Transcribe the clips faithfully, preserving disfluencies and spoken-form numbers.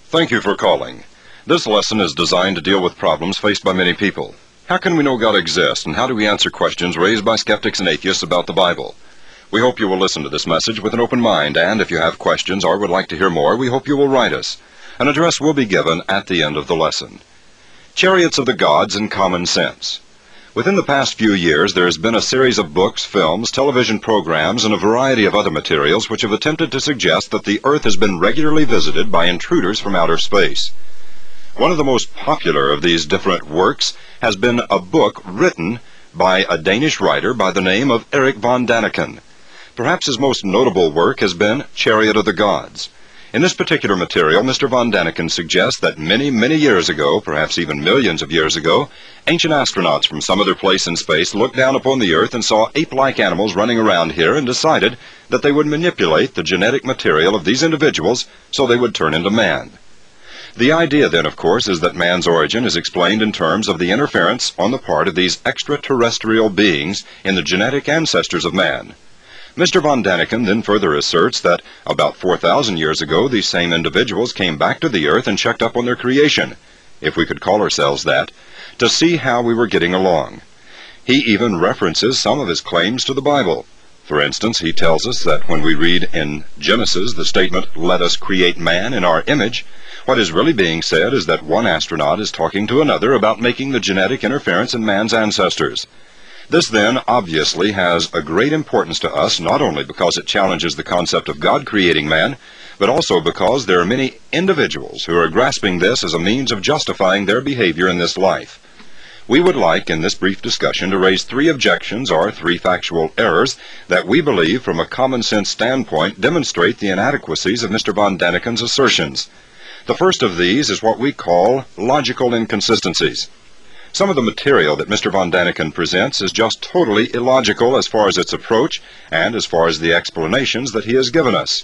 Thank you for calling. This lesson is designed to deal with problems faced by many people. How can we know God exists, and how do we answer questions raised by skeptics and atheists about the Bible? We hope you will listen to this message with an open mind, and if you have questions or would like to hear more, we hope you will write us. An address will be given at the end of the lesson. Chariots of the Gods and Common Sense. Within the past few years, there has been a series of books, films, television programs, and a variety of other materials which have attempted to suggest that the Earth has been regularly visited by intruders from outer space. One of the most popular of these different works has been a book written by a Danish writer by the name of Erich von Däniken. Perhaps his most notable work has been Chariot of the Gods. In this particular material, Mister von Däniken suggests that many, many years ago, perhaps even millions of years ago, ancient astronauts from some other place in space looked down upon the Earth and saw ape-like animals running around here and decided that they would manipulate the genetic material of these individuals so they would turn into man. The idea then, of course, is that man's origin is explained in terms of the interference on the part of these extraterrestrial beings in the genetic ancestors of man. Mister von Däniken then further asserts that about four thousand years ago these same individuals came back to the Earth and checked up on their creation, if we could call ourselves that, to see how we were getting along. He even references some of his claims to the Bible. For instance, he tells us that when we read in Genesis the statement, "Let us create man in our image," what is really being said is that one astronaut is talking to another about making the genetic interference in man's ancestors. This then obviously has a great importance to us, not only because it challenges the concept of God creating man, but also because there are many individuals who are grasping this as a means of justifying their behavior in this life. We would like, in this brief discussion, to raise three objections or three factual errors that we believe, from a common sense standpoint, demonstrate the inadequacies of Mister von Däniken's assertions. The first of these is what we call logical inconsistencies. Some of the material that Mister von Däniken presents is just totally illogical as far as its approach and as far as the explanations that he has given us.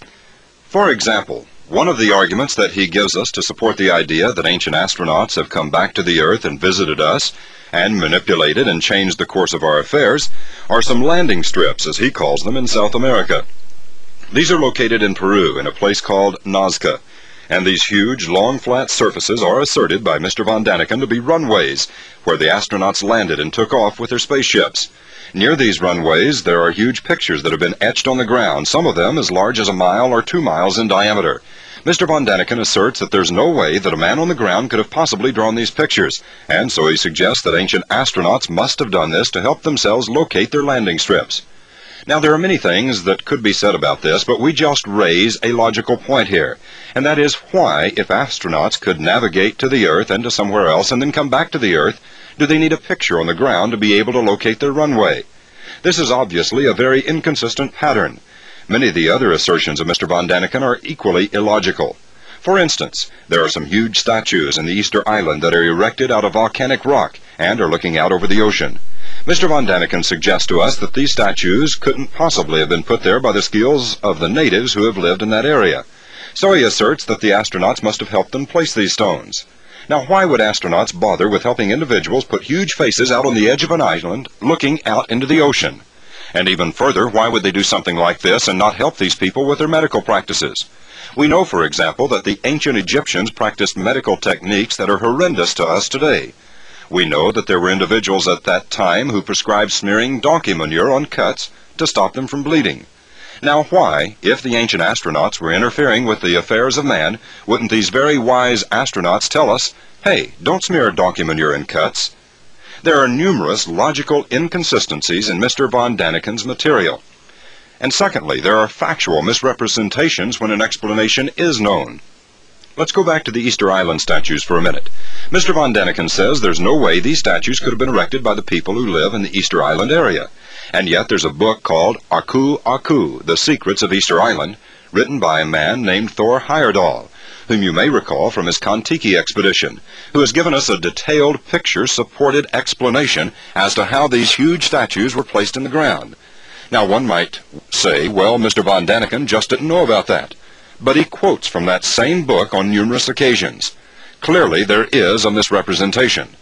For example, one of the arguments that he gives us to support the idea that ancient astronauts have come back to the Earth and visited us and manipulated and changed the course of our affairs are some landing strips, as he calls them, in South America. These are located in Peru in a place called Nazca. And these huge, long, flat surfaces are asserted by Mister von Däniken to be runways where the astronauts landed and took off with their spaceships. Near these runways, there are huge pictures that have been etched on the ground, some of them as large as a mile or two miles in diameter. Mister von Däniken asserts that there's no way that a man on the ground could have possibly drawn these pictures, and so he suggests that ancient astronauts must have done this to help themselves locate their landing strips. Now, there are many things that could be said about this, but we just raise a logical point here, and that is why, if astronauts could navigate to the Earth and to somewhere else and then come back to the Earth, do they need a picture on the ground to be able to locate their runway? This is obviously a very inconsistent pattern. Many of the other assertions of Mister von Däniken are equally illogical. For instance, there are some huge statues in the Easter Island that are erected out of volcanic rock and are looking out over the ocean. Mister von Däniken suggests to us that these statues couldn't possibly have been put there by the skills of the natives who have lived in that area. So he asserts that the astronauts must have helped them place these stones. Now, why would astronauts bother with helping individuals put huge faces out on the edge of an island looking out into the ocean? And even further, why would they do something like this and not help these people with their medical practices? We know, for example, that the ancient Egyptians practiced medical techniques that are horrendous to us today. We know that there were individuals at that time who prescribed smearing donkey manure on cuts to stop them from bleeding. Now why, if the ancient astronauts were interfering with the affairs of man, wouldn't these very wise astronauts tell us, hey, don't smear donkey manure in cuts? There are numerous logical inconsistencies in Mister von Däniken's material. And secondly, there are factual misrepresentations when an explanation is known. Let's go back to the Easter Island statues for a minute. Mister von Däniken says there's no way these statues could have been erected by the people who live in the Easter Island area. And yet there's a book called Aku Aku, The Secrets of Easter Island, written by a man named Thor Heyerdahl, whom you may recall from his Kon-Tiki expedition, who has given us a detailed picture-supported explanation as to how these huge statues were placed in the ground. Now one might say, well, Mister von Däniken just didn't know about that. But he quotes from that same book on numerous occasions. Clearly there is a misrepresentation.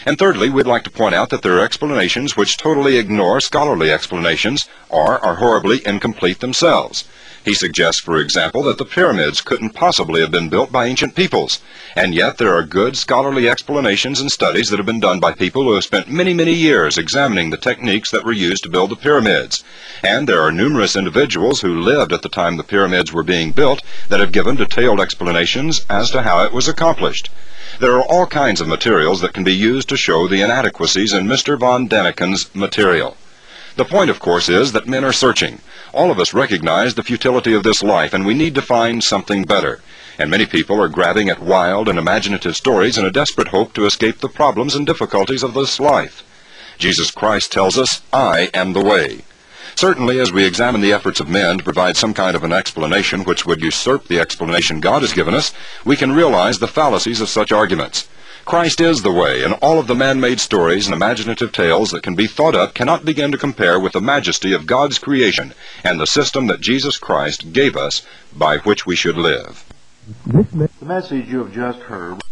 And thirdly, we'd like to point out that there are explanations which totally ignore scholarly explanations or are horribly incomplete themselves. He suggests, for example, that the pyramids couldn't possibly have been built by ancient peoples, and yet there are good scholarly explanations and studies that have been done by people who have spent many, many years examining the techniques that were used to build the pyramids. And there are numerous individuals who lived at the time the pyramids were being built that have given detailed explanations as to how it was accomplished. There are all kinds of materials that can be used to show the inadequacies in Mister von Daniken's material. The point, of course, is that men are searching. All of us recognize the futility of this life, and we need to find something better. And many people are grabbing at wild and imaginative stories in a desperate hope to escape the problems and difficulties of this life. Jesus Christ tells us, "I am the way." Certainly, as we examine the efforts of men to provide some kind of an explanation which would usurp the explanation God has given us, we can realize the fallacies of such arguments. Christ is the way, and all of the man-made stories and imaginative tales that can be thought up cannot begin to compare with the majesty of God's creation and the system that Jesus Christ gave us by which we should live. The message you have just heard